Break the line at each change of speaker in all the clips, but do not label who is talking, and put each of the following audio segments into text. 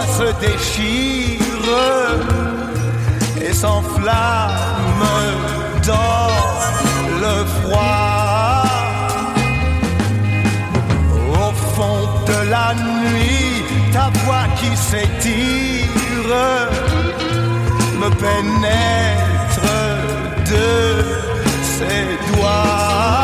toi se déchire et s'enflamme dans le froid. Au fond de la nuit, ta voix qui s'étire me pénètre de ses doigts.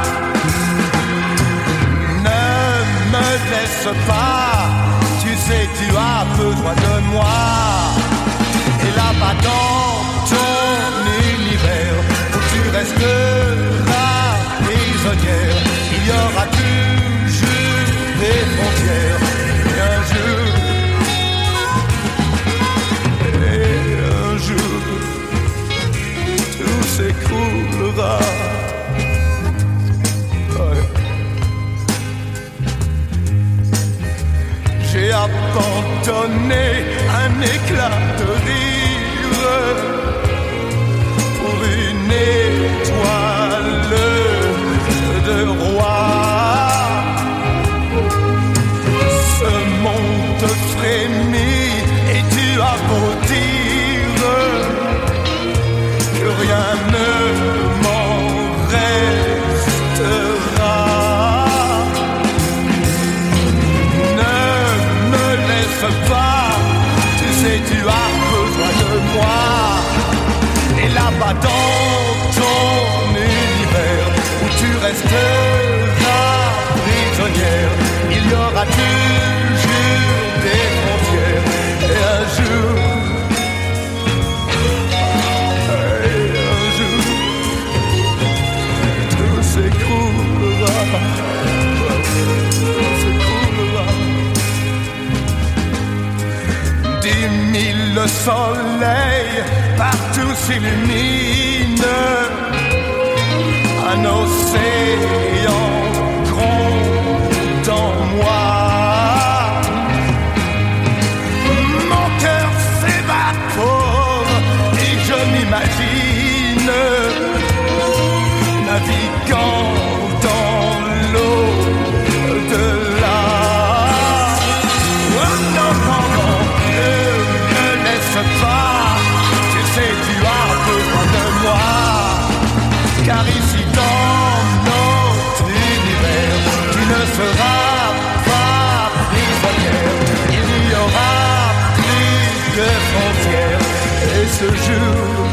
Ne me laisse pas, tu sais, tu as besoin de moi. Et là-bas dans ton univers, où tu resteras prisonnière, il y aura toujours des frontières. Et un jour, tout s'écroulera. Ouais. J'ai abandonné un éclat de rire pour une étoile de roi. Ce monde frémit et tu as beau dire que rien ne m'en restera. Ne me laisse pas, tu sais, tu as besoin de moi. Et là-bas dans ton univers, où tu resteras prisonnière, il y aura toujours des frontières. Et un jour, tout s'écroulera. Tout s'écroulera. 10 000 soleils partout s'illuminent. Un océan gronde en moi. Mon cœur s'évapore et je m'imagine naviguant dans l'eau de là. Oh non, non, non, ne me laisse pas, tu sais, tu as besoin de moi. Car ici dans notre univers, tu ne seras pas prisonnière. Il n'y aura plus de frontières. Et ce jour